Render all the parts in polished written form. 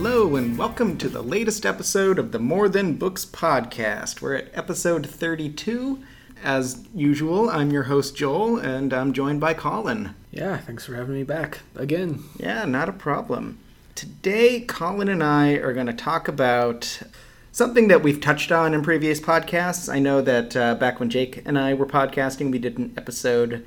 Hello and welcome to the latest episode of the More Than Books podcast. We're at episode 32. As usual, I'm your host Joel and I'm joined by Colin. Yeah, thanks for having me back again. Yeah, not a problem. Today, Colin and I are going to talk about something that we've touched on in previous podcasts. I know that back when Jake and I were podcasting, we did an episode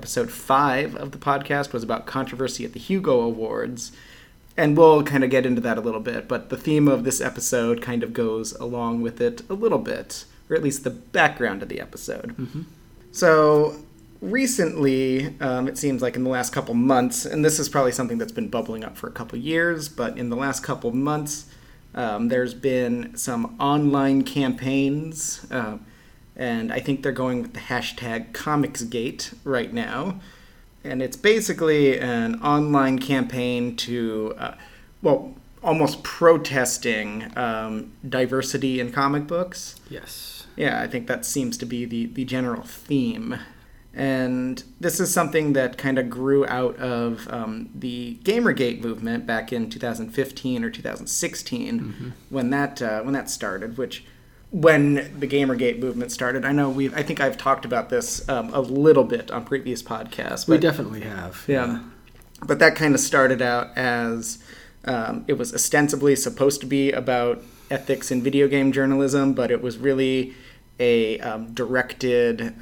5 of the podcast was about controversy at the Hugo Awards. And we'll kind of get into that a little bit, but the theme of this episode kind of goes along with it a little bit, or at least the background of the episode. Mm-hmm. So recently, it seems like in the last couple months, and this is probably something that's been bubbling up for a couple years, but in the last couple months, there's been some online campaigns, and I think they're going with the hashtag ComicsGate right now. And it's basically an online campaign to, almost protesting diversity in comic books. Yes. Yeah, I think that seems to be the general theme. And this is something that kind of grew out of the Gamergate movement back in 2015 or 2016 when that started, which... When the Gamergate movement started, I think I've talked about this a little bit on previous podcasts. We definitely have. Yeah. But that kind of started out as it was ostensibly supposed to be about ethics in video game journalism, but it was really a directed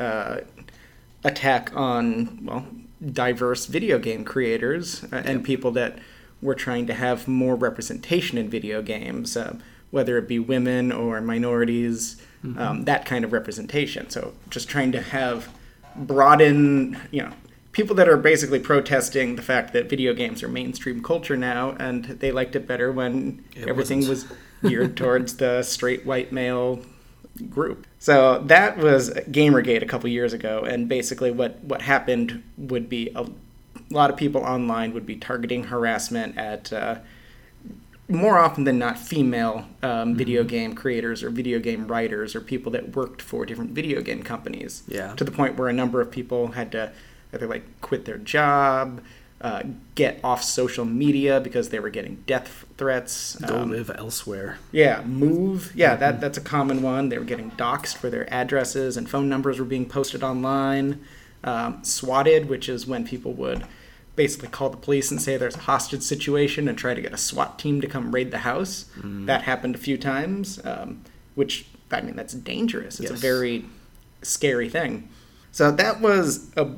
attack on, diverse video game creators and people that were trying to have more representation in video games. Whether it be women or minorities, that kind of representation. So just trying to have broaden, people that are basically protesting the fact that video games are mainstream culture now, and they liked it better when everything was geared towards the straight white male group. So that was Gamergate a couple years ago, and basically what happened would be a lot of people online would be targeting harassment at... more often than not, female video game creators or video game writers or people that worked for different video game companies. Yeah. To the point where a number of people had to either quit their job, get off social media because they were getting death threats. Go live elsewhere. Yeah, move. Yeah, that's a common one. They were getting doxxed where their addresses and phone numbers were being posted online. Swatted, which is when people would... basically call the police and say there's a hostage situation and try to get a SWAT team to come raid the house. That happened a few times, which, that's dangerous. It's a very scary thing. So that was a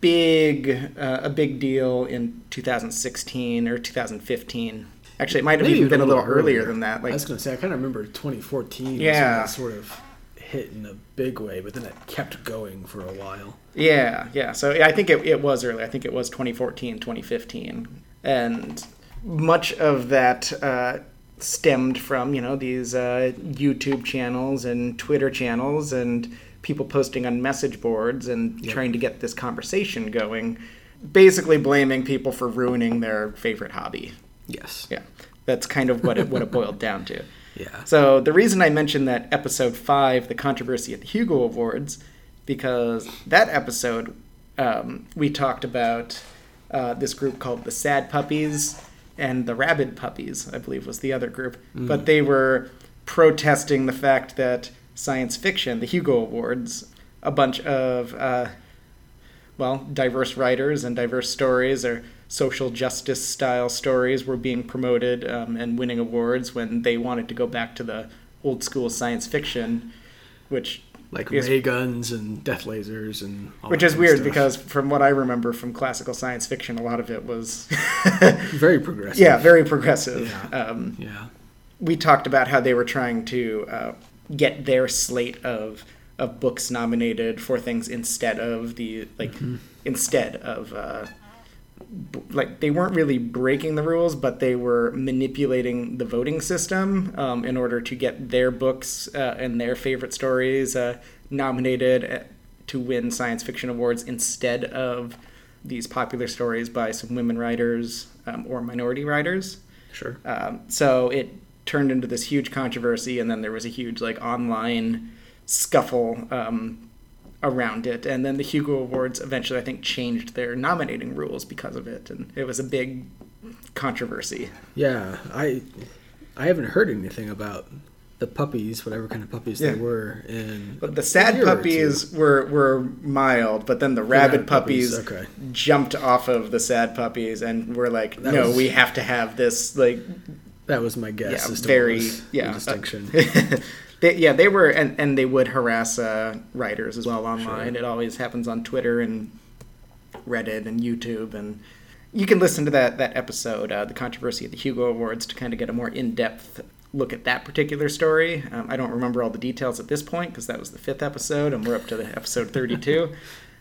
big deal in 2016 or 2015. Actually, it might have even been a little earlier than that. I was going to say, I kind of remember 2014 yeah. was when it sort of hit in a big way, but then it kept going for a while. Yeah. So I think it was early. I think it was 2014, 2015. And much of that stemmed from, these YouTube channels and Twitter channels and people posting on message boards and trying to get this conversation going, basically blaming people for ruining their favorite hobby. Yes. Yeah. That's kind of what it boiled down to. Yeah. So the reason I mentioned that episode 5, the controversy at the Hugo Awards, because that episode we talked about this group called the Sad Puppies and the Rabid Puppies, I believe was the other group. But they were protesting the fact that science fiction, the Hugo Awards, a bunch of, diverse writers and diverse stories or social justice style stories were being promoted and winning awards when they wanted to go back to the old school science fiction, which ray guns and death lasers and all which that is weird stuff. Because from what I remember from classical science fiction, a lot of it was very progressive. Yeah, very progressive. Yeah. We talked about how they were trying to get their slate of books nominated for things instead of they weren't really breaking the rules, but they were manipulating the voting system in order to get their books and their favorite stories nominated to win science fiction awards instead of these popular stories by some women writers or minority writers. Sure. So it turned into this huge controversy, and then there was a huge online scuffle around it, and then the Hugo Awards eventually, I think, changed their nominating rules because of it, and it was a big controversy. Yeah, I haven't heard anything about the puppies, whatever kind of puppies they were. But the sad puppies were mild, but then the rabid puppies jumped off of the sad puppies and were like, we have to have this, like... That was my guess. The distinction. They were, and they would harass writers as well online. Sure. It always happens on Twitter and Reddit and YouTube, and you can listen to that episode, The Controversy of the Hugo Awards, to kind of get a more in-depth look at that particular story. I don't remember all the details at this point because that was the 5th episode, and we're up to the episode 32.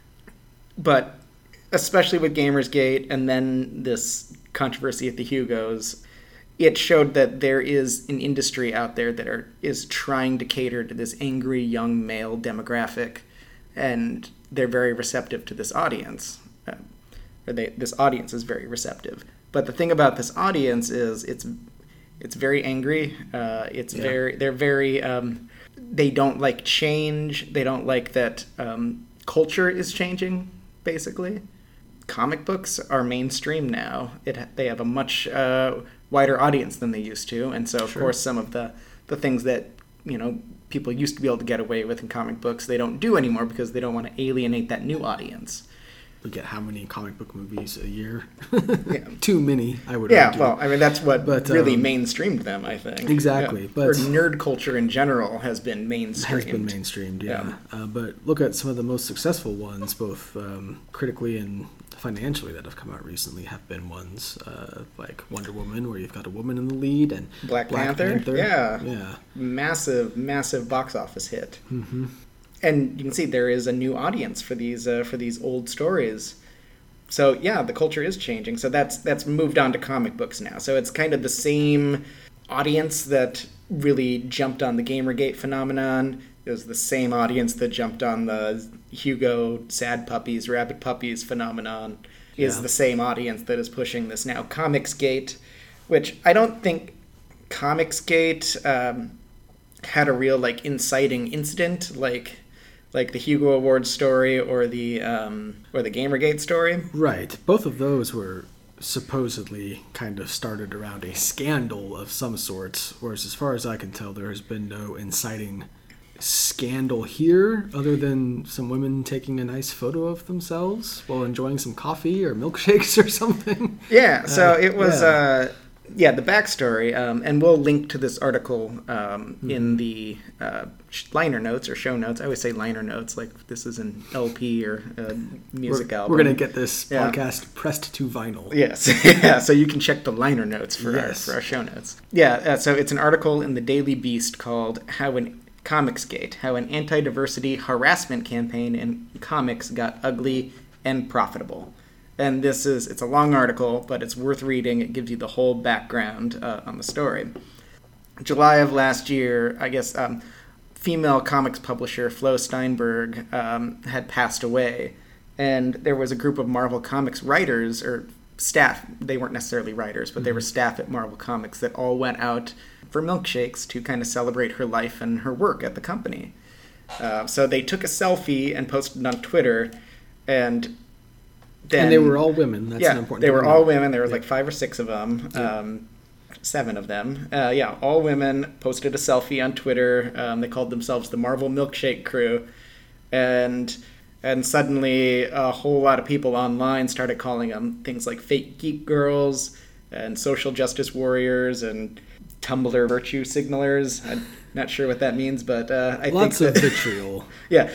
But especially with Gamersgate and then this controversy at the Hugos, it showed that there is an industry out there that is trying to cater to this angry young male demographic, and they're very receptive to this audience. This audience is very receptive. But the thing about this audience is it's very angry. They're very they don't like change. They don't like that culture is changing, basically. Comic books are mainstream now. They have a much wider audience than they used to, and so of course some of the things that people used to be able to get away with in comic books they don't do anymore because they don't want to alienate that new audience. Look at how many comic book movies a year. Too many, I would argue. Well, I mean, that's what really mainstreamed them, I think. Exactly. Yeah. But nerd culture in general has been mainstreamed. Yeah. But look at some of the most successful ones, both critically and financially, that have come out recently have been ones like Wonder Woman, where you've got a woman in the lead, and Black Panther. Yeah. Massive box office hit. Mm-hmm. And you can see there is a new audience for these old stories. So yeah, the culture is changing. So that's moved on to comic books now. So it's kind of the same audience that really jumped on the Gamergate phenomenon. It was the same audience that jumped on the Hugo sad puppies, rabid puppies phenomenon. Is the same audience that is pushing this now. Comicsgate, which I don't think Comicsgate had a real inciting incident like the Hugo Awards story or the Gamergate story. Right. Both of those were supposedly kind of started around a scandal of some sorts, whereas as far as I can tell, there has been no inciting scandal here other than some women taking a nice photo of themselves while enjoying some coffee or milkshakes or something. Yeah, so it was... the backstory, and we'll link to this article in the liner notes or show notes. I always say liner notes, like this is an LP or a music album. We're going to get this podcast pressed to vinyl. Yes, so you can check the liner notes for our show notes. So it's an article in the Daily Beast called Comicsgate, How an Anti-Diversity Harassment Campaign in Comics Got Ugly and Profitable. And it's a long article, but it's worth reading. It gives you the whole background on the story. July of last year, I guess, female comics publisher Flo Steinberg had passed away. And there was a group of Marvel Comics writers, or staff, they weren't necessarily writers, but they were staff at Marvel Comics that all went out for milkshakes to kind of celebrate her life and her work at the company. So they took a selfie and posted it on Twitter, and they were all women. That's an important thing. They were all women. There was like 5 or 6 of them, 7 of them. All women posted a selfie on Twitter. They called themselves the Marvel Milkshake Crew. And suddenly a whole lot of people online started calling them things like fake geek girls and social justice warriors and Tumblr virtue signalers. I'm not sure what that means, but I think that... Lots of vitriol. Yeah.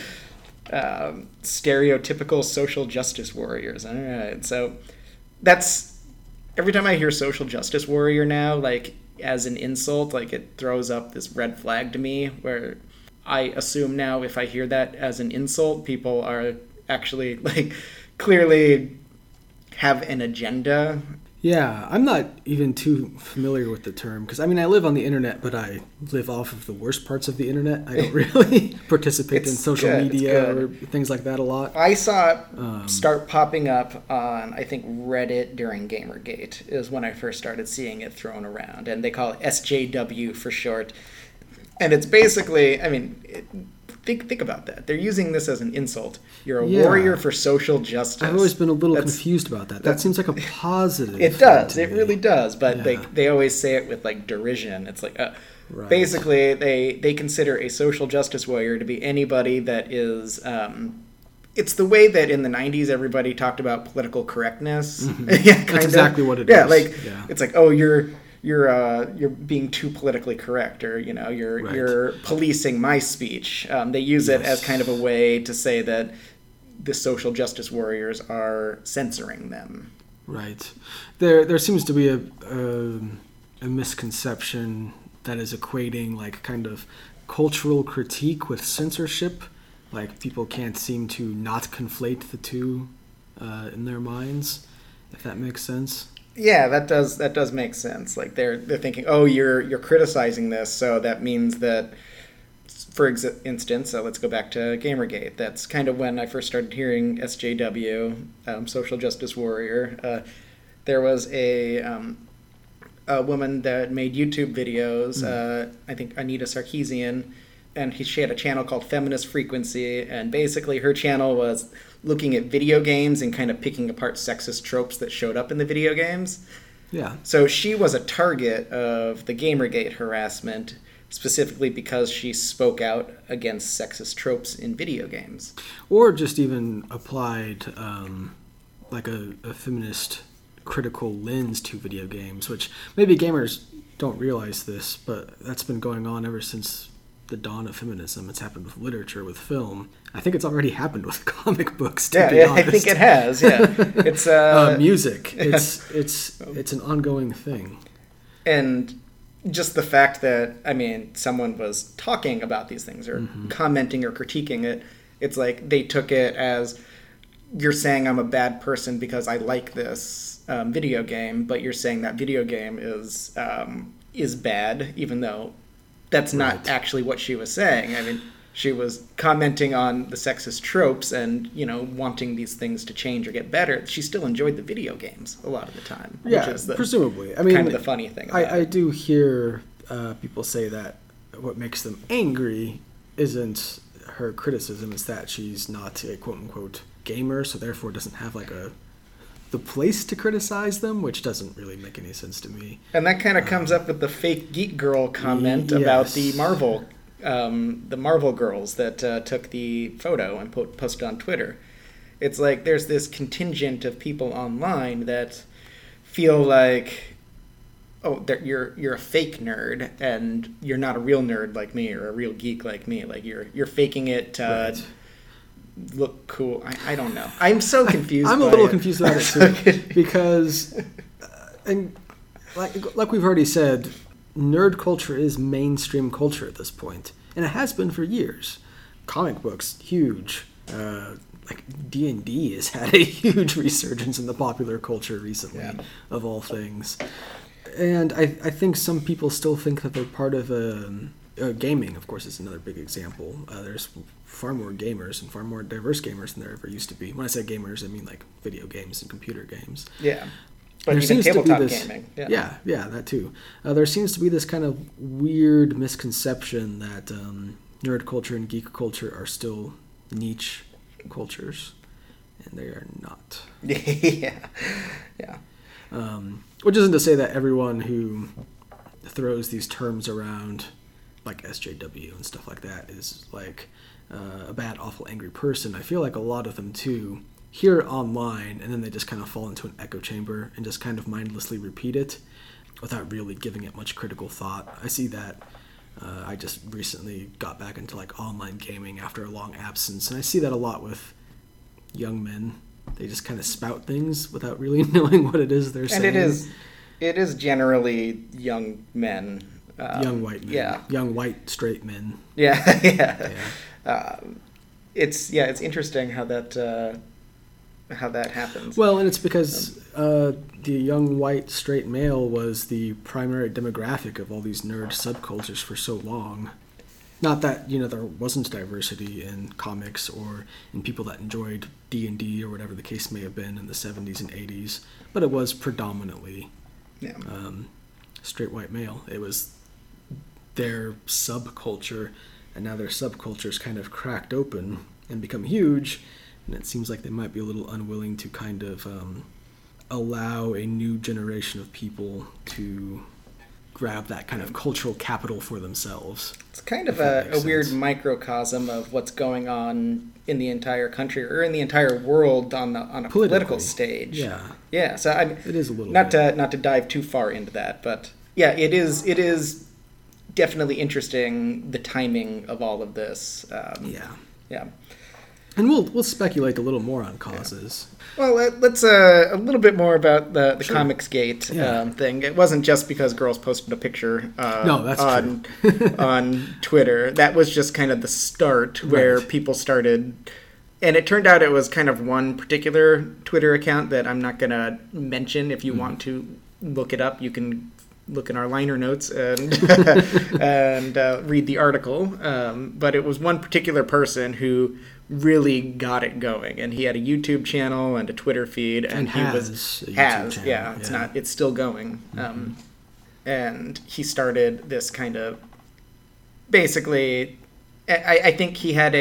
Stereotypical social justice warriors. All right, so that's every time I hear social justice warrior now, as an insult, it throws up this red flag to me, where I assume now if I hear that as an insult, people are actually clearly have an agenda. Yeah, I'm not even too familiar with the term because, I live on the internet, but I live off of the worst parts of the internet. I don't really participate in social media or things like that a lot. I saw it start popping up on, I think, Reddit during Gamergate is when I first started seeing it thrown around, and they call it SJW for short. And it's basically, think about that. They're using this as an insult. You're a Yeah. warrior for social justice. I've always been a little confused about that. That seems like a positive. It thing does. to It me. really does. But Yeah. they always say it with like derision. It's like Right. basically they consider a social justice warrior to be anybody that is. It's the way that in the 90s everybody talked about political correctness. Yeah, That's exactly what it yeah, is. Like Yeah. it's like, oh, you're being too politically correct, or you're policing my speech. They use it as kind of a way to say that the social justice warriors are censoring them. Right. There seems to be a misconception that is equating like kind of cultural critique with censorship. Like people can't seem to not conflate the two in their minds, if that makes sense. Yeah, that does make sense. Like they're thinking, oh, you're criticizing this, so that means that, for instance, let's go back to Gamergate. That's kind of when I first started hearing SJW, social justice warrior. There was a woman that made YouTube videos. I think Anita Sarkeesian, and she had a channel called Feminist Frequency, and basically her channel was looking at video games and kind of picking apart sexist tropes that showed up in the video games. Yeah. So she was a target of the Gamergate harassment, specifically because she spoke out against sexist tropes in video games. Or just even applied like a feminist critical lens to video games, which maybe gamers don't realize this, but that's been going on ever since the dawn of feminism. It's happened with literature, with film. I think it's already happened with comic books, to be honest. I think it has, yeah. It's music. It's an ongoing thing. And just the fact that, I mean, someone was talking about these things or commenting or critiquing it, it's like they took it as, you're saying I'm a bad person because I like this video game, but you're saying that video game is bad, even though that's not actually what she was saying. I mean, she was commenting on the sexist tropes and, wanting these things to change or get better. She still enjoyed the video games a lot of the time. Yeah, which is presumably. I mean, kind of the funny thing about I it. do hear people say that what makes them angry isn't her criticism, it's that she's not a quote-unquote gamer, so therefore doesn't have like the place to criticize them, which doesn't really make any sense to me. And that kind of comes up with the fake geek girl comment about the Marvel girls that took the photo and posted on Twitter. It's like there's this contingent of people online that feel like, oh, you're a fake nerd and you're not a real nerd like me or a real geek like me. Like you're faking it to look cool. I don't know. I'm so confused. I'm a little confused about it too, because, and like we've already said, nerd culture is mainstream culture at this point, and it has been for years. Comic books, huge. Like D&D has had a huge resurgence in the popular culture recently, of all things. And I think some people still think that they're part of gaming. Of course, is another big example. There's far more gamers and far more diverse gamers than there ever used to be. When I say gamers, I mean like video games and computer games. Yeah. But there even seems to be tabletop this, gaming. Yeah, that too. There seems to be this kind of weird misconception that nerd culture and geek culture are still niche cultures, and they are not. Yeah. Which isn't to say that everyone who throws these terms around, like SJW and stuff like that, is like a bad, awful, angry person. I feel like a lot of them too hear it online, and then they just kind of fall into an echo chamber and just kind of mindlessly repeat it without really giving it much critical thought. I see that. I just recently got back into like online gaming after a long absence, and I see that a lot with young men. They just kind of spout things without really knowing what it is they're saying. And it is generally young men. Young white men. Yeah. Young white straight men. Yeah. It's interesting how that happens. Well, and it's because the young white straight male was the primary demographic of all these nerd subcultures for so long. Not that, there wasn't diversity in comics or in people that enjoyed D&D or whatever the case may have been in the 70s and 80s, but it was predominantly straight white male. It was their subculture, and now their subculture's kind of cracked open and become huge, and it seems like they might be a little unwilling to kind of allow a new generation of people to grab that kind of cultural capital for themselves. It's kind of a weird microcosm of what's going on in the entire country or in the entire world on a political stage. Yeah. So it is a little not to dive too far into that, but yeah, it is definitely interesting, the timing of all of this. Yeah. And we'll speculate a little more on causes. Well, let's a little bit more about the Sure. Comicsgate thing. It wasn't just because girls posted a picture that's on Twitter. That was just kind of the start where people started. And it turned out it was kind of one particular Twitter account that I'm not going to mention. If you want to look it up, you can look in our liner notes and and read the article. But it was one particular person who really got it going, and he had a YouTube channel and a Twitter feed, and it's still going. And he started this kind of, basically, I think he had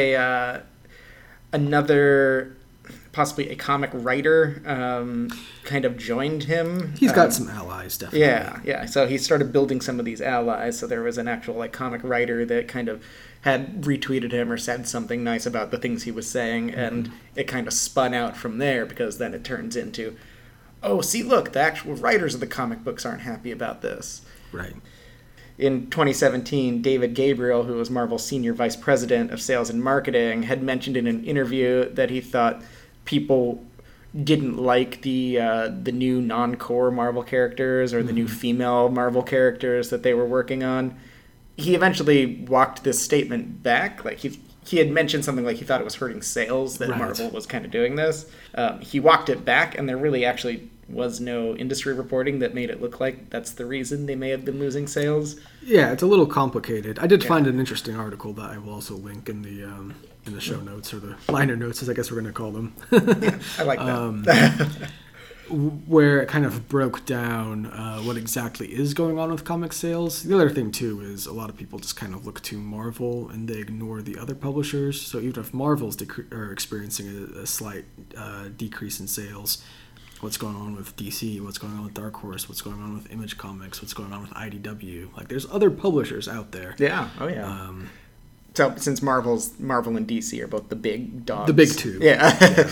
another, possibly a comic writer kind of joined him. He's got some allies, definitely. Yeah. So he started building some of these allies. So there was an actual comic writer that kind of had retweeted him or said something nice about the things he was saying, and it kind of spun out from there, because then it turns into, oh, see, look, the actual writers of the comic books aren't happy about this. Right. In 2017, David Gabriel, who was Marvel's senior vice president of sales and marketing, had mentioned in an interview that he thought people didn't like the new non-core Marvel characters or the new female Marvel characters that they were working on. He eventually walked this statement back. Like he had mentioned something like he thought it was hurting sales that Marvel was kind of doing this. He walked it back, and there really actually was no industry reporting that made it look like that's the reason they may have been losing sales. Yeah, it's a little complicated. I did find an interesting article that I will also link in the show notes, or the liner notes, as I guess we're going to call them. Yeah, I like that. Where it kind of broke down what exactly is going on with comic sales. The other thing, too, is a lot of people just kind of look to Marvel and they ignore the other publishers. So even if Marvel's are experiencing a slight decrease in sales, what's going on with DC, what's going on with Dark Horse, what's going on with Image Comics, what's going on with IDW. Like, there's other publishers out there. Yeah, oh yeah. So since Marvel and DC are both the big dogs. The big two. Yeah.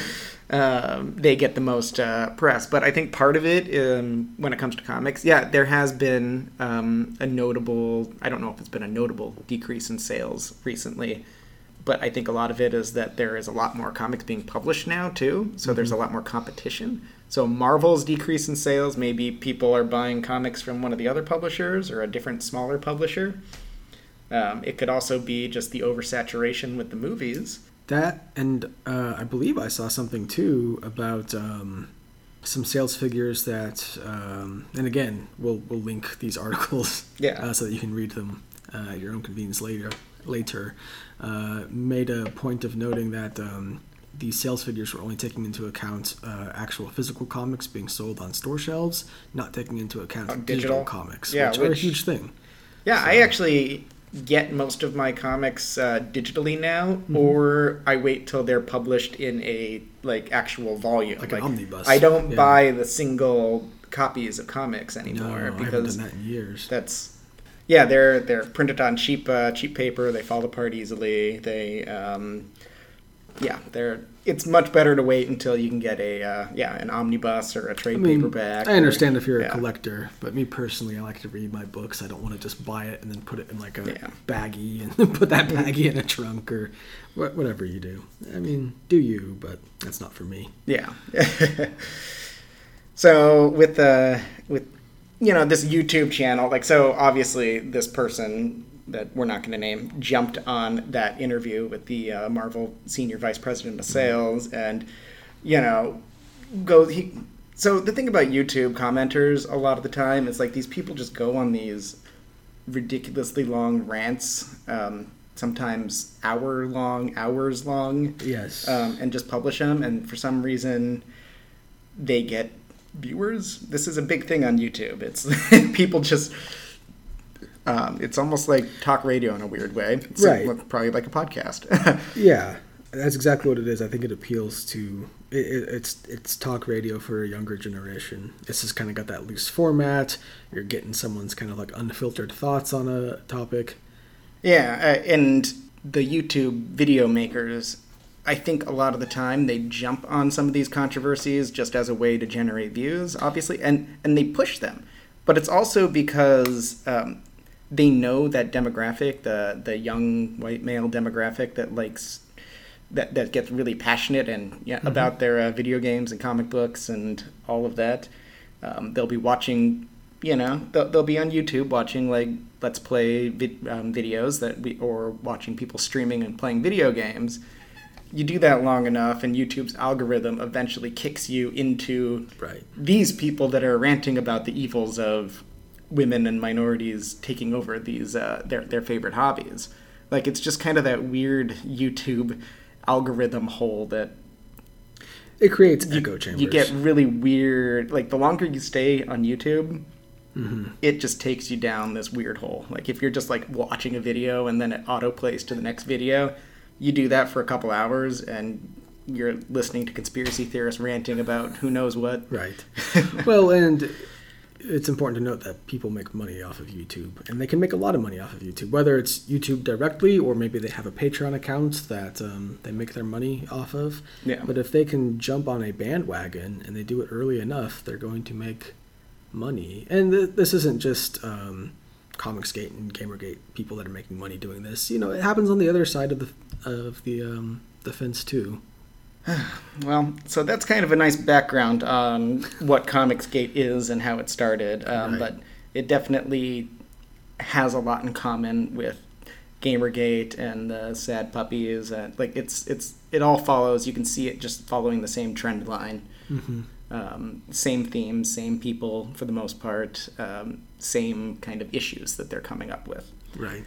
They get the most press. But I think part of it, when it comes to comics, there has been a notable, I don't know if it's been a notable decrease in sales recently, but I think a lot of it is that there is a lot more comics being published now, too. So there's a lot more competition. So Marvel's decrease in sales, maybe people are buying comics from one of the other publishers or a different, smaller publisher. It could also be just the oversaturation with the movies. That, and I believe I saw something too about some sales figures that, and again, we'll link these articles so that you can read them at your own convenience later. Made a point of noting that these sales figures were only taking into account actual physical comics being sold on store shelves, not taking into account digital comics, which are a huge thing. Yeah, so. I actually get most of my comics digitally now, or I wait till they're published in a actual volume, like an omnibus. I don't buy the single copies of comics anymore because I haven't done that in years. They're printed on cheap paper. They fall apart easily. It's much better to wait until you can get an omnibus or a trade paperback. I understand if you're a collector, but me personally, I like to read my books. I don't want to just buy it and then put it in like a baggie and put that baggie in a trunk or whatever you do. I mean, do you, but that's not for me. Yeah. So with this YouTube channel, so obviously this person that we're not going to name jumped on that interview with the Marvel senior vice president of sales, and so the thing about YouTube commenters a lot of the time is these people just go on these ridiculously long rants, sometimes hours long, yes, and just publish them, and for some reason they get viewers. This is a big thing on YouTube. It's people just It's almost like talk radio in a weird way. It's Right. probably like a podcast. Yeah, that's exactly what it is. I think it appeals to it's talk radio for a younger generation. It's just kind of got that loose format. You're getting someone's kind of like unfiltered thoughts on a topic. Yeah, and the YouTube video makers, I think a lot of the time they jump on some of these controversies just as a way to generate views, obviously, and they push them. But it's also because they know that demographic, the young white male demographic that likes that gets really passionate and about their video games and comic books and all of that. They'll be watching, they'll be on YouTube watching like Let's Play videos or watching people streaming and playing video games. You do that long enough, and YouTube's algorithm eventually kicks you into these people that are ranting about the evils of women and minorities taking over these their favorite hobbies. Like, it's just kind of that weird YouTube algorithm hole that it creates echo chambers. You get really weird. Like, the longer you stay on YouTube, it just takes you down this weird hole. Like, if you're just like watching a video and then it autoplays to the next video, you do that for a couple hours and you're listening to conspiracy theorists ranting about who knows what. Right. Well, and it's important to note that people make money off of YouTube, and they can make a lot of money off of YouTube, whether it's YouTube directly or maybe they have a Patreon account that they make their money off of. Yeah. But if they can jump on a bandwagon and they do it early enough, they're going to make money. And this isn't just Comicsgate and Gamergate people that are making money doing this. It happens on the other side of the fence too. Well, so that's kind of a nice background on what Comicsgate is and how it started. But it definitely has a lot in common with Gamergate and the Sad Puppies. It all follows. You can see it just following the same trend line. Same themes, same people for the most part. Same kind of issues that they're coming up with. Right.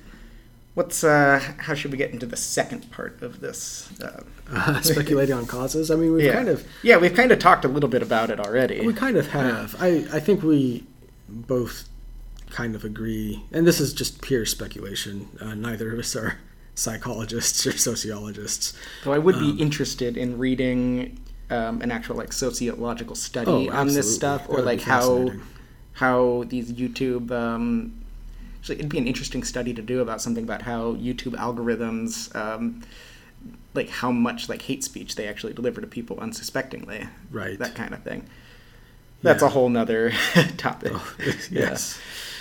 How should we get into the second part of this? Speculating on causes. I mean, we've kind of talked a little bit about it already. We kind of have. I think we both kind of agree, and this is just pure speculation. Neither of us are psychologists or sociologists. Though I would be interested in reading an actual sociological study on this stuff, or like how these YouTube. Actually, it'd be an interesting study to do about something about how YouTube algorithms, like how much hate speech they actually deliver to people unsuspectingly. Right. That kind of thing. That's a whole nother topic. Oh, yes.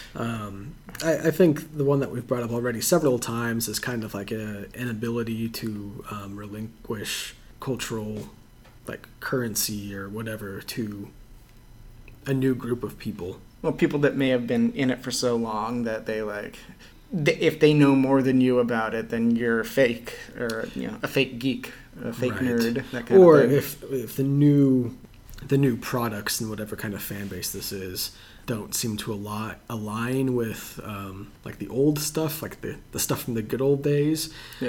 I think the one that we've brought up already several times is kind of like an inability to relinquish cultural currency or whatever to a new group of people. Well, people that may have been in it for so long that they if they know more than you about it, then you're fake, or a fake geek, a fake nerd, that kind or of thing. Or if the new products and whatever kind of fan base this is don't seem to align with the old stuff, like the stuff from the good old days,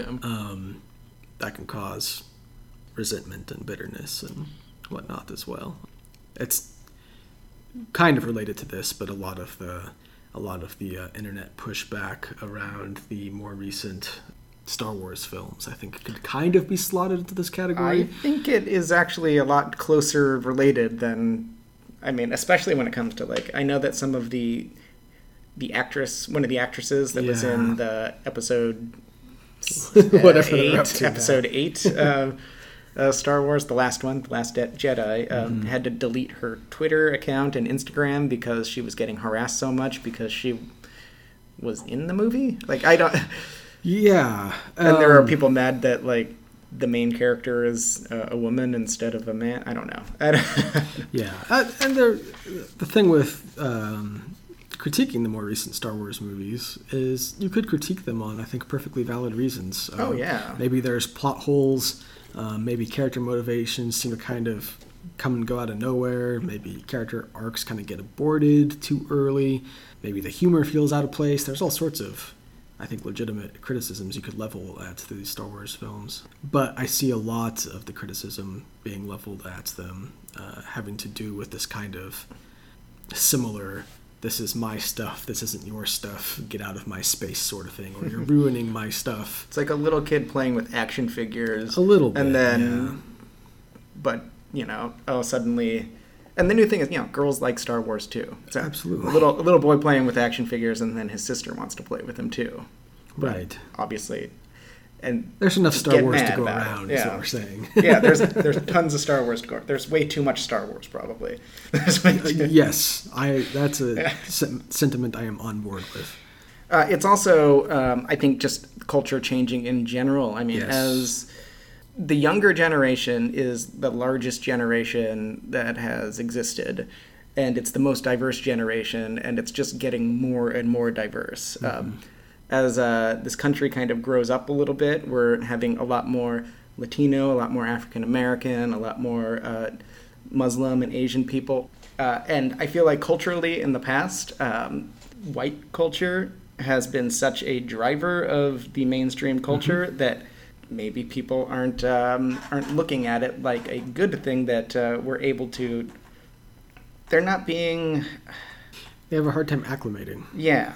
that can cause resentment and bitterness and whatnot as well. It's kind of related to this, but a lot of the internet pushback around the more recent Star Wars films, I think, could kind of be slotted into this category. I think it is actually a lot closer related than, especially when it comes to I know that some of the actress, one of the actresses that was in the episode whatever 8 Star Wars, the last one, The Last Jedi, had to delete her Twitter account and Instagram because she was getting harassed so much because she was in the movie. Yeah. And there are people mad that, the main character is a woman instead of a man. I don't know. Yeah. And the thing with critiquing the more recent Star Wars movies is you could critique them on, I think, perfectly valid reasons. Maybe there's plot holes. Maybe character motivations seem to kind of come and go out of nowhere. Maybe character arcs kind of get aborted too early. Maybe the humor feels out of place. There's all sorts of, I think, legitimate criticisms you could level at these Star Wars films. But I see a lot of the criticism being leveled at them having to do with this kind of similar this is my stuff, this isn't your stuff, get out of my space sort of thing, or you're ruining my stuff. It's like a little kid playing with action figures. A little bit, and then, yeah. But, suddenly... And the new thing is, girls like Star Wars too. So Absolutely. A little boy playing with action figures, and then his sister wants to play with him too. Right. Obviously. And there's enough Star Wars to go about around, it. is Yeah. what we're saying. Yeah, there's tons of Star Wars to go. There's way too much Star Wars, probably. Yes, that's a sentiment I am on board with. It's also, I think, just culture changing in general. I mean, Yes. as the younger generation is the largest generation that has existed, and it's the most diverse generation, and it's just getting more and more diverse. As this country kind of grows up a little bit, we're having a lot more Latino, a lot more African American, a lot more Muslim and Asian people. And I feel like culturally in the past, white culture has been such a driver of the mainstream culture that maybe people aren't looking at it like a good thing that we're able to. They're not being. They have a hard time acclimating. Yeah.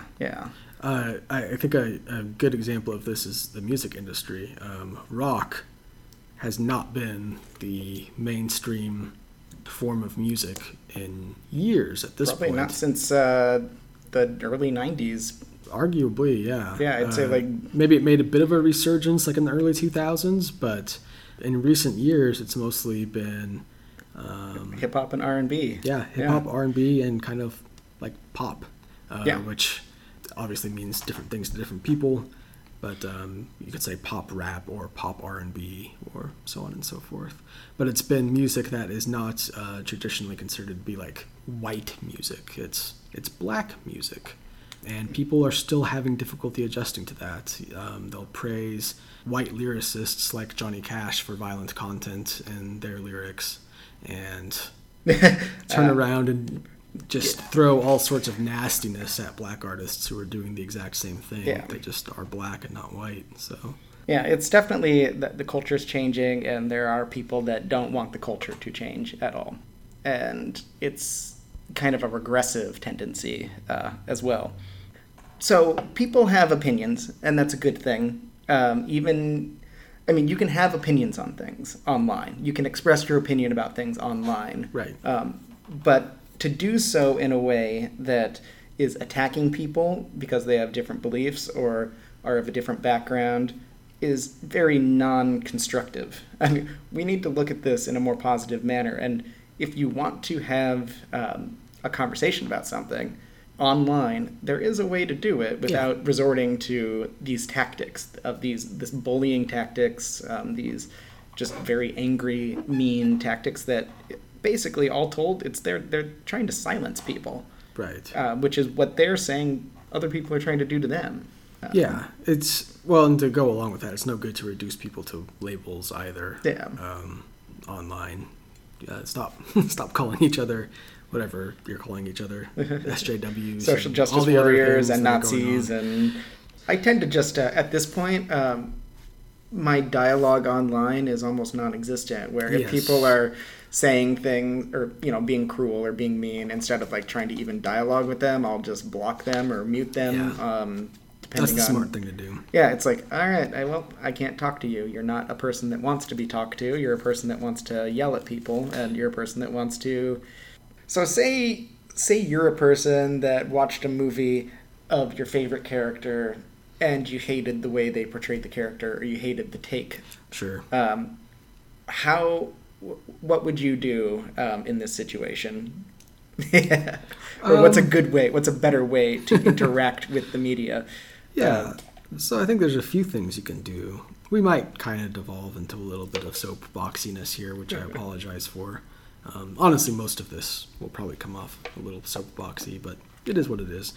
I think a good example of this is the music industry. Rock has not been the mainstream form of music in years at this Probably point. not since the early 90s. Arguably, yeah. Yeah, I'd say like... Maybe it made a bit of a resurgence like in the early 2000s, but in recent years it's mostly been... hip-hop and R&B. Yeah, hip-hop, R&B, and kind of like pop, which obviously means different things to different people, but you could say pop rap or pop R&B or so on and so forth. But it's been music that is not traditionally considered to be like white music. It's black music. And people are still having difficulty adjusting to that. They'll praise white lyricists like Johnny Cash for violent content in their lyrics and turn around and just throw all sorts of nastiness at black artists who are doing the exact same thing. Yeah. They just are black and not white. So yeah, it's definitely the culture's changing, and there are people that don't want the culture to change at all. And it's kind of a regressive tendency as well. So people have opinions, and that's a good thing. You can have opinions on things online. You can express your opinion about things online. Right. But to do so in a way that is attacking people because they have different beliefs or are of a different background is very non-constructive. I mean, we need to look at this in a more positive manner. And if you want to have a conversation about something online, there is a way to do it without resorting to these tactics of this bullying tactics, these just very angry, mean tactics that basically, all told, they're trying to silence people. Right. Which is what they're saying other people are trying to do to them. Yeah, and to go along with that, it's no good to reduce people to labels either. Yeah. Online. Stop calling each other whatever you're calling each other, SJWs, social justice warriors and Nazis, and I tend to just at this point, my dialogue online is almost non-existent. Where if people are saying things or being cruel or being mean, instead of like trying to even dialogue with them, I'll just block them or mute them. Yeah. That's the smart thing to do. Yeah, it's like, all right, I can't talk to you. You're not a person that wants to be talked to. You're a person that wants to yell at people, and you're a person that wants to. So say you're a person that watched a movie of your favorite character, and you hated the way they portrayed the character, or you hated the take. Sure. What would you do in this situation? Or what's a good way? What's a better way to interact with the media? Yeah. So I think there's a few things you can do. We might kind of devolve into a little bit of soapboxiness here, which I apologize for. Honestly, most of this will probably come off a little soapboxy, but it is what it is.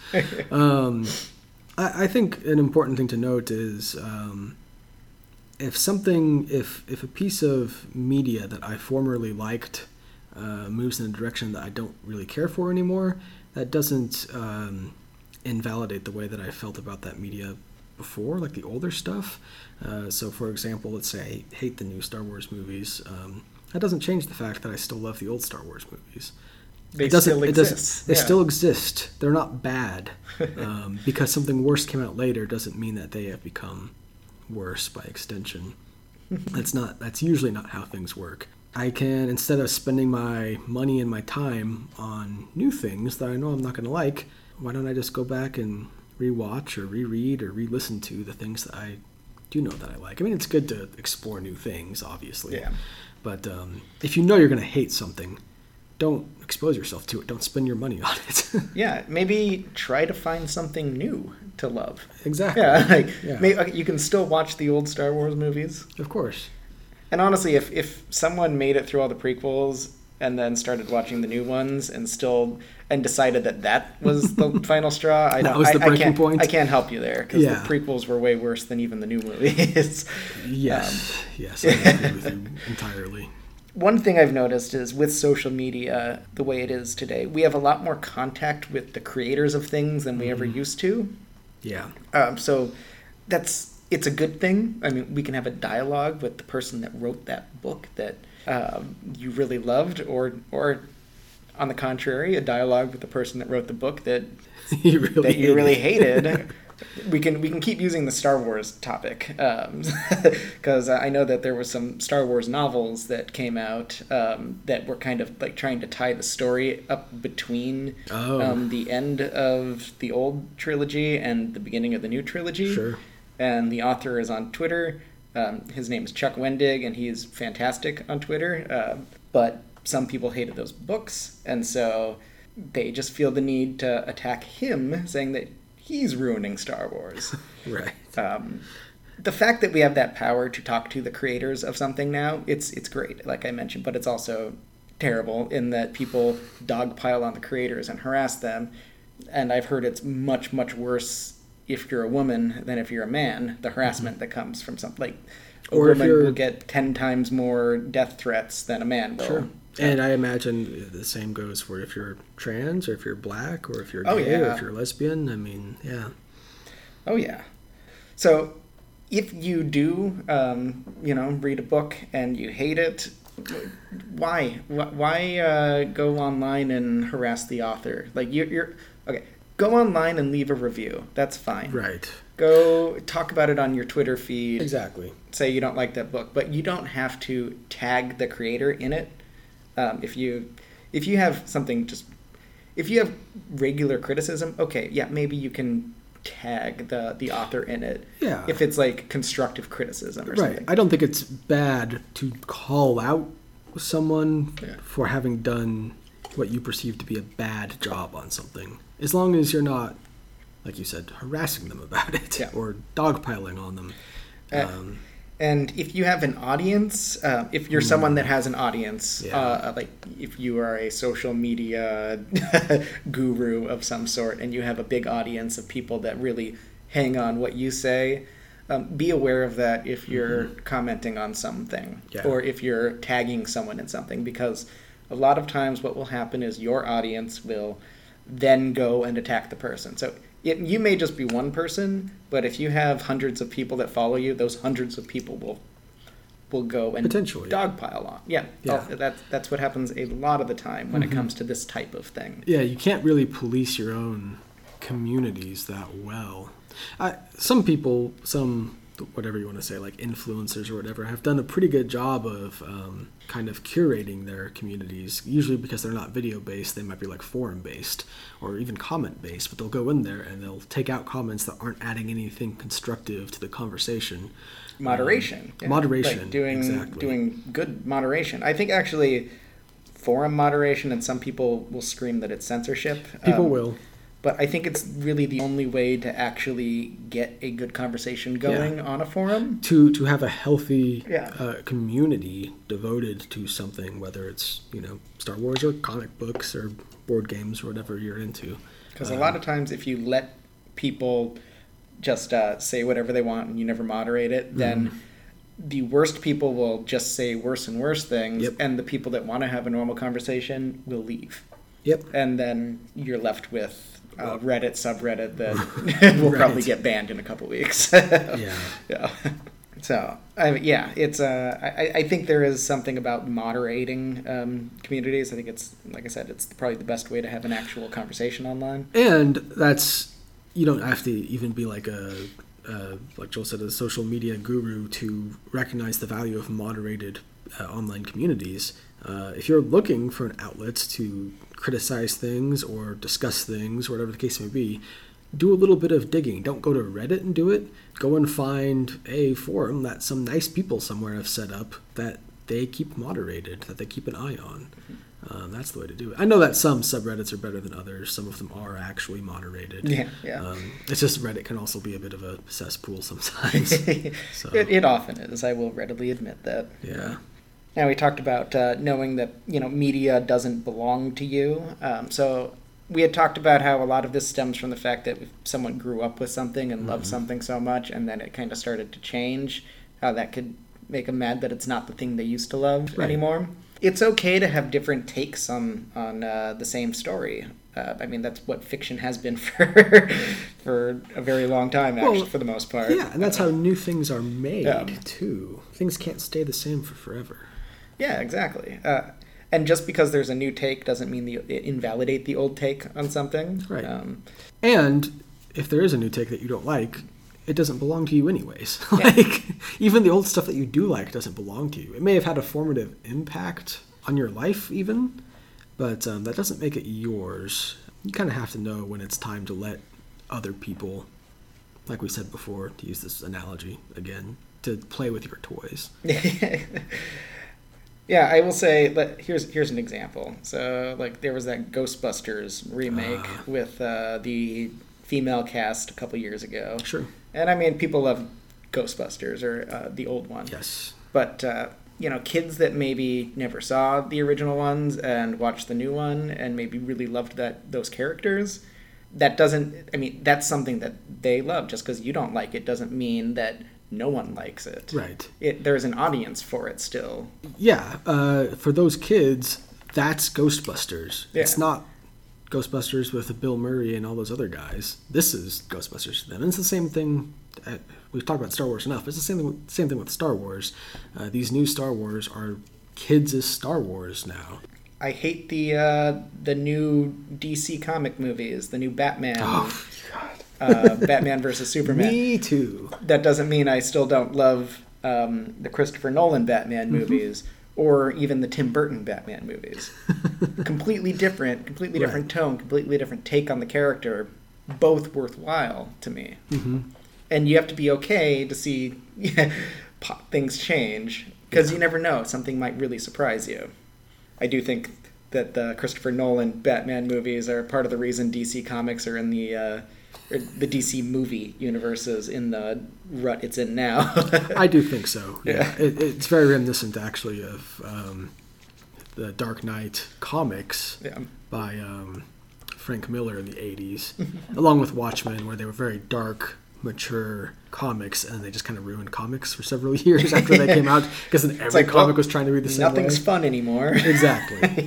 I think an important thing to note is if a piece of media that I formerly liked moves in a direction that I don't really care for anymore, that doesn't invalidate the way that I felt about that media before, like the older stuff. So, for example, let's say I hate the new Star Wars movies. That doesn't change the fact that I still love the old Star Wars movies. they it doesn't. still exist. They still exist. They're not bad. Because something worse came out later doesn't mean that they have become worse by extension. That's usually not how things work. I can, instead of spending my money and my time on new things that I know I'm not going to like, why don't I just go back and rewatch or reread or re-listen to the things that I do know that I like? I mean, it's good to explore new things, obviously. Yeah. But if you know you're going to hate something, don't expose yourself to it. Don't spend your money on it. Yeah, maybe try to find something new to love. Exactly. Yeah, maybe, you can still watch the old Star Wars movies. Of course. And honestly, if someone made it through all the prequels and then started watching the new ones and decided that was the final straw, I can't help you there, because the prequels were way worse than even the new movies. Yes, I agree with you entirely. One thing I've noticed is with social media, the way it is today, we have a lot more contact with the creators of things than we ever used to. Yeah. So it's a good thing. I mean, we can have a dialogue with the person that wrote that book that you really loved, or on the contrary, a dialogue with the person that wrote the book that you really hated. We can keep using the Star Wars topic, because I know that there were some Star Wars novels that came out that were kind of like trying to tie the story up between the end of the old trilogy and the beginning of the new trilogy. Sure. And the author is on Twitter. His name is Chuck Wendig, and he's fantastic on Twitter. But some people hated those books, and so they just feel the need to attack him, saying that he's ruining Star Wars. Right. The fact that we have that power to talk to the creators of something now, it's great, like I mentioned, but it's also terrible in that people dogpile on the creators and harass them. And I've heard it's much, much worse if you're a woman than if you're a man, the harassment that comes from something like a woman will get 10 times more death threats than a man will. Sure. And I imagine the same goes for if you're trans or if you're black or if you're gay or if you're lesbian. I mean, yeah. Oh, yeah. So if you do, read a book and you hate it, why? Why go online and harass the author? Like, you're okay. Go online and leave a review. That's fine. Right. Go talk about it on your Twitter feed. Exactly. Say you don't like that book, but you don't have to tag the creator in it. If you have something, if you have regular criticism, okay, yeah, maybe you can tag the author in it. Yeah. If it's like constructive criticism or something. Right. I don't think it's bad to call out someone for having done what you perceive to be a bad job on something, as long as you're not, like you said, harassing them about it or dogpiling on them. And if you have an audience, if you're someone that has an audience, like if you are a social media guru of some sort and you have a big audience of people that really hang on what you say, be aware of that if you're commenting on something or if you're tagging someone in something, because a lot of times what will happen is your audience will then go and attack the person. So you may just be one person, but if you have hundreds of people that follow you, those hundreds of people will go and dogpile on. Yeah. That's what happens a lot of the time when it comes to this type of thing. Yeah, you can't really police your own communities that well. Some people, whatever you want to say, like influencers or whatever, have done a pretty good job of kind of curating their communities, usually because they're not video-based. They might be like forum-based or even comment-based, but they'll go in there and they'll take out comments that aren't adding anything constructive to the conversation. Moderation. Moderation, like doing good moderation. I think actually forum moderation, and some people will scream that it's censorship. People will. But I think it's really the only way to actually get a good conversation going on a forum. To have a healthy community devoted to something, whether it's Star Wars or comic books or board games or whatever you're into. Because a lot of times if you let people just say whatever they want and you never moderate it, then the worst people will just say worse and worse things, and the people that want to have a normal conversation will leave. Yep. And then you're left with Reddit subreddit that will probably get banned in a couple weeks. Yeah. So, it's I think there is something about moderating communities. I think it's, like I said, it's probably the best way to have an actual conversation online. And that's, you don't have to even be like like Joel said, a social media guru to recognize the value of moderated online communities. If you're looking for an outlet to criticize things or discuss things, or whatever the case may be, do a little bit of digging. Don't go to Reddit and do it. Go and find a forum that some nice people somewhere have set up that they keep moderated, that they keep an eye on. That's the way to do it. I know that some subreddits are better than others. Some of them are actually moderated. Yeah. It's just Reddit can also be a bit of a cesspool sometimes. So. It often is. I will readily admit that. Yeah. Now, we talked about knowing that, media doesn't belong to you. So we had talked about how a lot of this stems from the fact that if someone grew up with something and loved something so much, and then it kind of started to change, how that could make them mad that it's not the thing they used to love anymore. It's okay to have different takes on the same story. That's what fiction has been for a very long time, actually, for the most part. Yeah, and that's how new things are made, too. Things can't stay the same for forever. Yeah, exactly. And just because there's a new take doesn't mean it invalidate the old take on something. Right. And if there is a new take that you don't like, it doesn't belong to you anyways. Even the old stuff that you do like doesn't belong to you. It may have had a formative impact on your life even, but that doesn't make it yours. You kind of have to know when it's time to let other people, like we said before, to use this analogy again, to play with your toys. Yeah, I will say that here's an example. So, there was that Ghostbusters remake with the female cast a couple years ago. Sure. And people love Ghostbusters, or the old one. Yes. But kids that maybe never saw the original ones and watched the new one and maybe really loved those characters, that's something that they love. Just because you don't like it doesn't mean that no one likes it. Right. There's an audience for it still. Yeah. For those kids, that's Ghostbusters. Yeah. It's not Ghostbusters with Bill Murray and all those other guys. This is Ghostbusters to them. And it's the same thing. We've talked about Star Wars enough. It's the same thing with Star Wars. These new Star Wars are kids' Star Wars now. I hate the new DC comic movies, the new Batman. Oh, God. Batman versus Superman. Me too. That doesn't mean I still don't love the Christopher Nolan Batman movies, or even the Tim Burton Batman movies. Completely different tone, completely different take on the character, both worthwhile to me. Mm-hmm. And you have to be okay to see things change, because you never know. Something might really surprise you. I do think that the Christopher Nolan Batman movies are part of the reason DC Comics are in the DC movie universe is in the rut it's in now. I do think so. Yeah. It's very reminiscent, actually, of the Dark Knight comics by Frank Miller in the 80s, along with Watchmen, where they were very dark, mature comics, and they just kind of ruined comics for several years after they came out, because then every comic was trying to read the same way. Nothing's fun anymore. Exactly.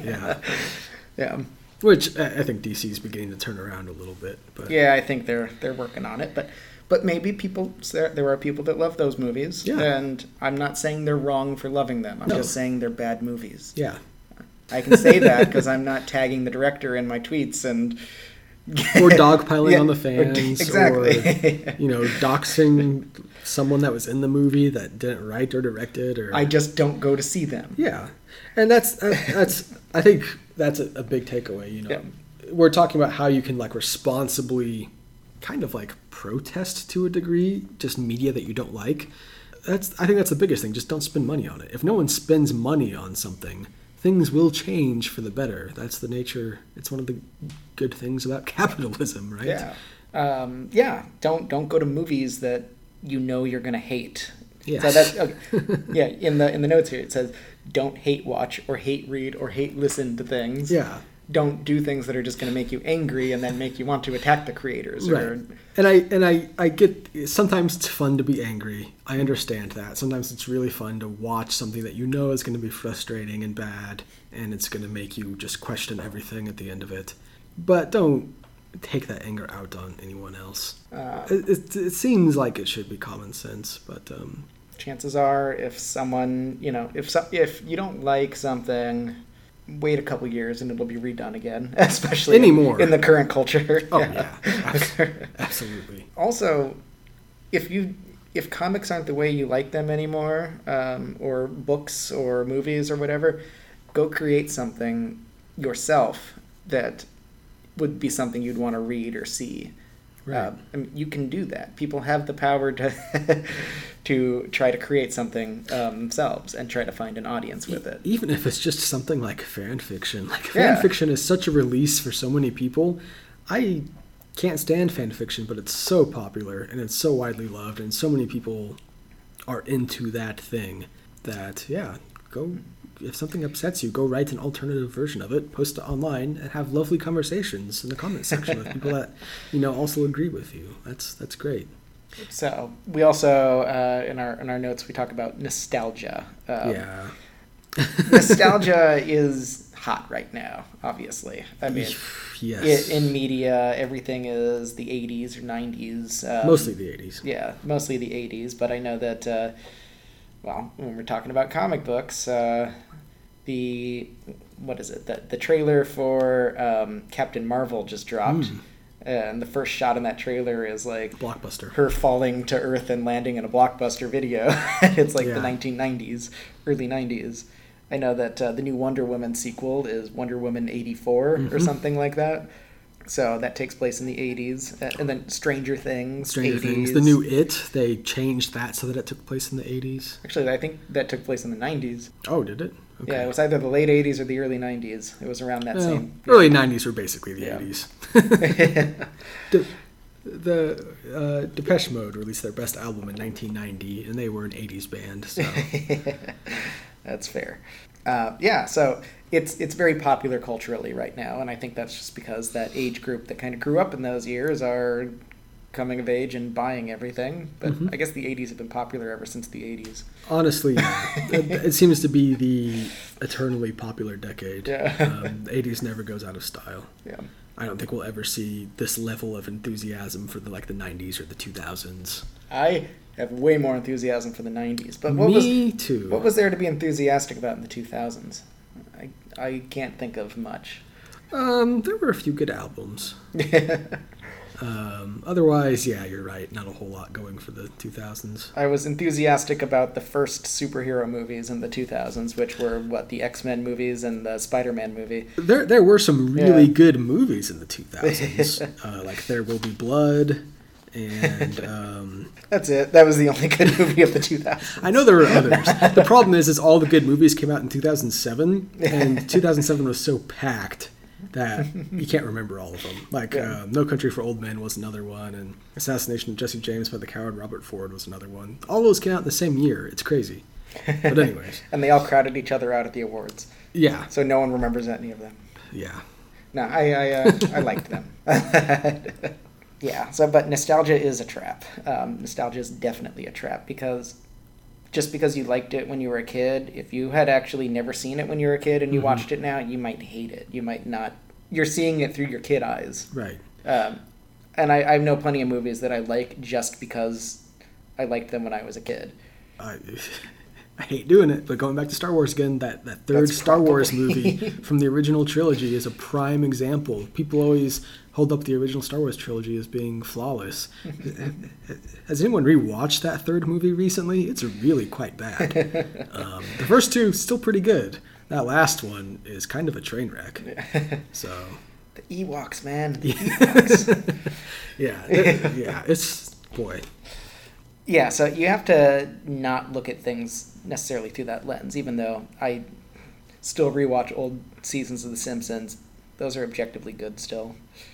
Yeah. Which I think DC is beginning to turn around a little bit. But yeah, I think they're working on it. But maybe there are people that love those movies, and I'm not saying they're wrong for loving them. I'm just saying they're bad movies. Yeah. I can say that because I'm not tagging the director in my tweets and or dogpiling on the fans, exactly. Or doxing someone that was in the movie that didn't write or direct it. Or I just don't go to see them. Yeah, and that's I think that's a big takeaway. We're talking about how you can responsibly kind of protest to a degree, just media that you don't like. I think that's the biggest thing. Just don't spend money on it. If no one spends money on something, things will change for the better. That's the nature. It's one of the good things about capitalism, right? Yeah. Don't go to movies that you're going to hate. Yeah. So that's okay. In the notes here it says, don't hate watch or hate read or hate listen to things. Yeah. Don't do things that are just going to make you angry and then make you want to attack the creators. Right. And I get, sometimes it's fun to be angry. I understand that. Sometimes it's really fun to watch something that is going to be frustrating and bad, and it's going to make you just question everything at the end of it. But don't take that anger out on anyone else. It seems like it should be common sense, but chances are, if someone, if you don't like something, wait a couple years and it'll be redone again, especially Anymore. in the current culture. Oh, yeah. Absolutely. Also, if comics aren't the way you like them anymore, or books or movies or whatever, go create something yourself that would be something you'd want to read or see. Right. I mean, you can do that. People have the power to to try to create something themselves and try to find an audience with it. Even if it's just something like fan fiction. Like, fan fiction is such a release for so many people. I can't stand fan fiction, but it's so popular and it's so widely loved, and so many people are into that thing that, go. If something upsets you, go write an alternative version of it, post it online, and have lovely conversations in the comment section with people that also agree with you. That's great. So we also in our notes we talk about nostalgia. Nostalgia is hot right now. Obviously, I mean, yes. In media, everything is the 80s or 90s. Mostly the 80s. Yeah, mostly the 80s. But I know that. When we're talking about comic books, the trailer for Captain Marvel just dropped, and the first shot in that trailer is like Blockbuster. Her falling to Earth and landing in a Blockbuster video. It's like the 1990s, early 90s. I know that the new Wonder Woman sequel is Wonder Woman 84 or something like that. So that takes place in the 80s. And then Stranger Things, 80s. The new It, they changed that so that it took place in the 80s. Actually, I think that took place in the 90s. Oh, did it? Okay. Yeah, it was either the late 80s or the early 90s. It was around that same... Early 90s were basically the 80s. The Depeche Mode released their best album in 1990, and they were an 80s band. So. That's fair. So it's very popular culturally right now, and I think that's just because that age group that kind of grew up in those years are coming of age and buying everything. But I guess the 80s have been popular ever since the 80s. Honestly, it seems to be the eternally popular decade. Yeah. The 80s never goes out of style. Yeah. I don't think we'll ever see this level of enthusiasm for the 90s or the 2000s. I have way more enthusiasm for the 90s. But Me too. What was there to be enthusiastic about in the 2000s? I can't think of much. There were a few good albums. Otherwise, yeah, you're right. Not a whole lot going for the 2000s. I was enthusiastic about the first superhero movies in the 2000s, which were, the X-Men movies and the Spider-Man movie. There were some really good movies in the 2000s, like There Will Be Blood, and... That's it. That was the only good movie of the 2000s. I know there were others. The problem is all the good movies came out in 2007, and 2007 was so packed that you can't remember all of them. No Country for Old Men was another one, and Assassination of Jesse James by the coward Robert Ford was another one. All those came out in the same year. It's crazy. But anyways. And they all crowded each other out at the awards. Yeah. So no one remembers any of them. Yeah. No, I liked them. Yeah, but nostalgia is a trap. Nostalgia is definitely a trap, because just because you liked it when you were a kid, if you had actually never seen it when you were a kid and you watched it now, you might hate it. You might not. You're seeing it through your kid eyes. Right. And I know plenty of movies that I like just because I liked them when I was a kid. I hate doing it, but going back to Star Wars again, that third Star Wars movie from the original trilogy is a prime example. People always hold up the original Star Wars trilogy as being flawless. Has anyone rewatched that third movie recently? It's really quite bad. The first two, still pretty good. That last one is kind of a train wreck. So the Ewoks, man. The Ewoks. Yeah, it's, boy. Yeah, so you have to not look at things necessarily through that lens, even though I still rewatch old seasons of The Simpsons. Those are objectively good still.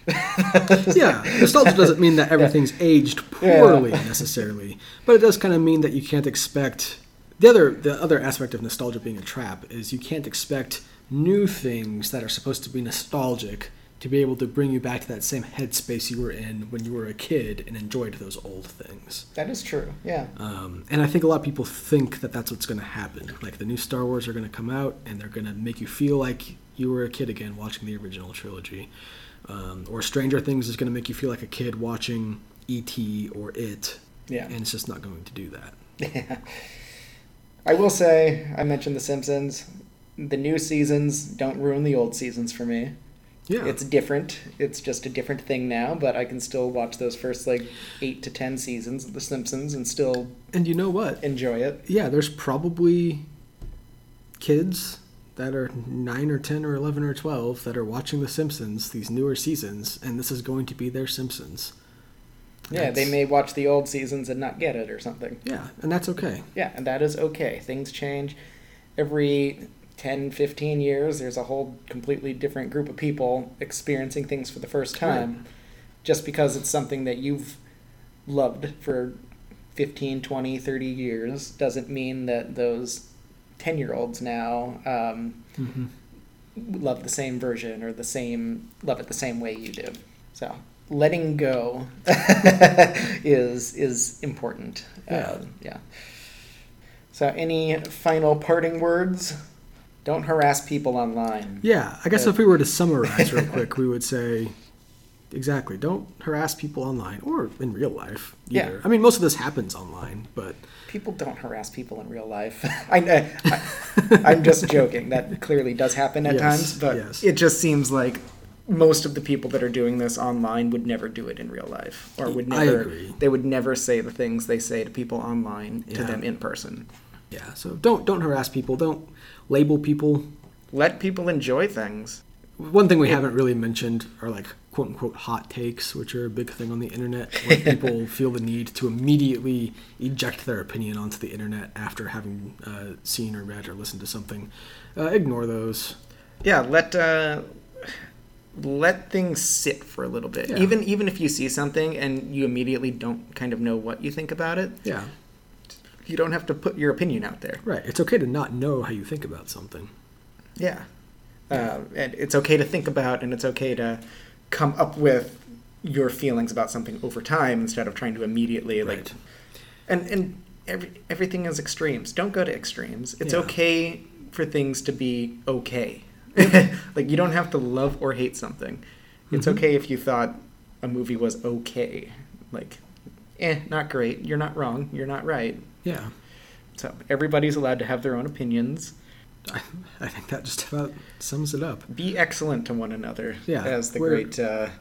Yeah, nostalgia doesn't mean that everything's aged poorly necessarily, but it does kind of mean that you can't expect... The other aspect of nostalgia being a trap is you can't expect new things that are supposed to be nostalgic to be able to bring you back to that same headspace you were in when you were a kid and enjoyed those old things. That is true, yeah. And I think a lot of people think that that's what's going to happen. Like, the new Star Wars are going to come out, and they're going to make you feel like you were a kid again watching the original trilogy. Or Stranger Things is going to make you feel like a kid watching E.T. or It. Yeah. And it's just not going to do that. Yeah. I will say, I mentioned The Simpsons. The new seasons don't ruin the old seasons for me. Yeah. It's different. It's just a different thing now, but I can still watch those first 8 to 10 seasons of The Simpsons and still And you know what? enjoy it. Yeah, there's probably kids that are 9 or 10 or 11 or 12 that are watching The Simpsons, these newer seasons, and this is going to be their Simpsons. Yeah, they may watch the old seasons and not get it or something. Yeah, and that's okay. Yeah, and that is okay. Things change. Every 10, 15 years, there's a whole completely different group of people experiencing things for the first time. Right. Just because it's something that you've loved for 15, 20, 30 years doesn't mean that those 10-year-olds now love the same version or love it the same way you do. So letting go is important. Yeah. So any final parting words? Don't harass people online. Yeah, I guess if we were to summarize real quick, we would say, exactly, don't harass people online or in real life either. Yeah. I mean, most of this happens online, but... People don't harass people in real life. I'm just joking. That clearly does happen at times, but it just seems like most of the people that are doing this online would never do it in real life, or would never. I agree. They would never say the things they say to people online to them in person. Yeah, so don't harass people. Don't label people. Let people enjoy things. One thing we haven't really mentioned are quote-unquote hot takes, which are a big thing on the internet, where people feel the need to immediately eject their opinion onto the internet after having seen or read or listened to something. Ignore those. Yeah, let things sit for a little bit. Yeah. Even if you see something and you immediately don't kind of know what you think about it. Yeah. You don't have to put your opinion out there. Right. It's okay to not know how you think about something. Yeah. And it's okay to think about, and it's okay to come up with your feelings about something over time instead of trying to immediately Right. And everything is extremes. Don't go to extremes. It's okay for things to be okay. You don't have to love or hate something. It's okay if you thought a movie was okay. Not great. You're not wrong. You're not right. Yeah. So everybody's allowed to have their own opinions. I think that just about sums it up. Be excellent to one another, as the great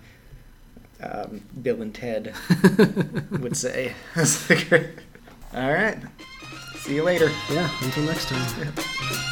Bill and Ted would say. All right. See you later. Yeah, until next time.